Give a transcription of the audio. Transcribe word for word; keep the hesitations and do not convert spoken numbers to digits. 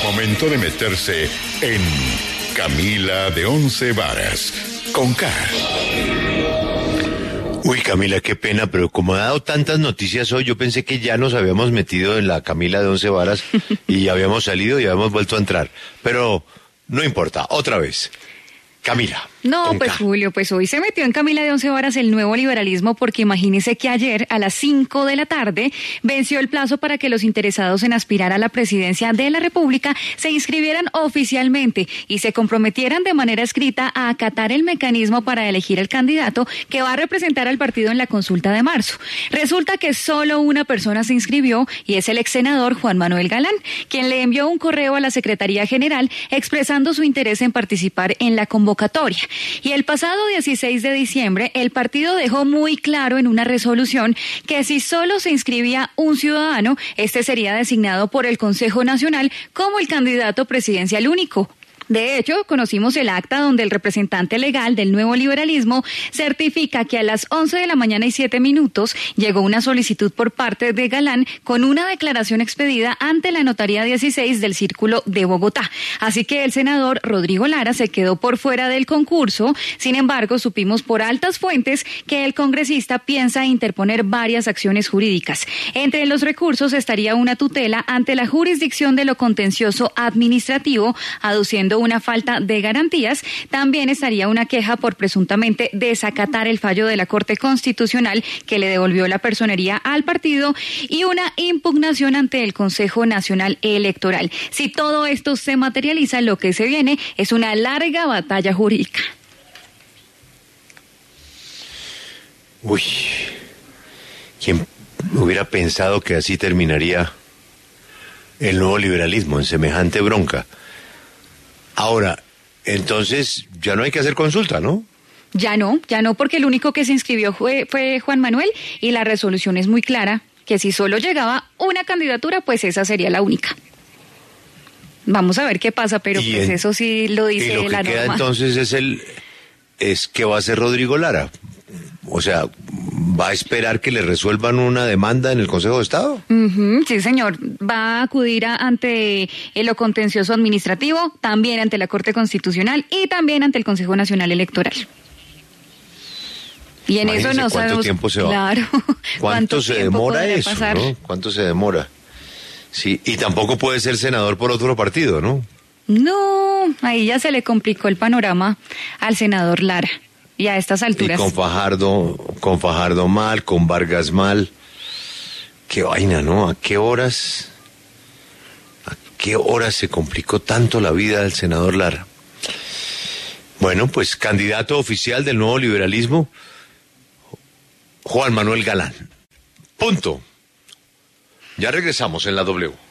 Momento de meterse en Camila de Once Varas, con K. Uy, Camila, qué pena, pero como ha dado tantas noticias hoy, yo pensé que ya nos habíamos metido en la Camila de Once Varas y ya habíamos salido y habíamos vuelto a entrar. Pero no importa, otra vez. Camila. No, pues Julio, pues hoy se metió en Camila de Once Varas el nuevo liberalismo porque imagínese que ayer a las cinco de la tarde venció el plazo para que los interesados en aspirar a la presidencia de la República se inscribieran oficialmente y se comprometieran de manera escrita a acatar el mecanismo para elegir el candidato que va a representar al partido en la consulta de marzo. Resulta que solo una persona se inscribió y es el ex senador Juan Manuel Galán, quien le envió un correo a la Secretaría General expresando su interés en participar en la convocatoria. Y el pasado dieciséis de diciembre, el partido dejó muy claro en una resolución que si solo se inscribía un ciudadano, este sería designado por el Consejo Nacional como el candidato presidencial único. De hecho, conocimos el acta donde el representante legal del nuevo liberalismo certifica que a las once de la mañana y siete minutos llegó una solicitud por parte de Galán con una declaración expedida ante la Notaría dieciséis del Círculo de Bogotá. Así que el senador Rodrigo Lara se quedó por fuera del concurso. Sin embargo, supimos por altas fuentes que el congresista piensa interponer varias acciones jurídicas. Entre los recursos estaría una tutela ante la jurisdicción de lo contencioso administrativo, aduciendo una falta de garantías. También estaría una queja por presuntamente desacatar el fallo de la Corte Constitucional que le devolvió la personería al partido y una impugnación ante el Consejo Nacional Electoral. Si todo esto se materializa, lo que se viene es una larga batalla jurídica. Uy, ¿quién hubiera pensado que así terminaría el nuevo liberalismo, en semejante bronca? Ahora, entonces ya no hay que hacer consulta, ¿no? Ya no, ya no, porque el único que se inscribió fue, fue Juan Manuel y la resolución es muy clara, que si solo llegaba una candidatura, pues esa sería la única. Vamos a ver qué pasa, pero pues en, eso sí lo dice la norma. Y lo que queda entonces es el, es ¿qué va a hacer Rodrigo Lara? O sea, ¿va a esperar que le resuelvan una demanda en el Consejo de Estado? Uh-huh, sí, señor. Va a acudir a, ante lo contencioso administrativo, también ante la Corte Constitucional y también ante el Consejo Nacional Electoral. Y en Imagínense eso no ¿cuánto sabemos... tiempo se va? Claro. ¿Cuánto, ¿Cuánto se demora eso, no? ¿Cuánto se demora? Sí, y tampoco puede ser senador por otro partido, ¿no? No, ahí ya se le complicó el panorama al senador Lara. Y a estas alturas. Y con Fajardo, con Fajardo mal, con Vargas mal. Qué vaina, ¿no? ¿A qué horas, a qué horas se complicó tanto la vida del senador Lara? Bueno, pues candidato oficial del nuevo liberalismo, Juan Manuel Galán. Punto. Ya regresamos en la W.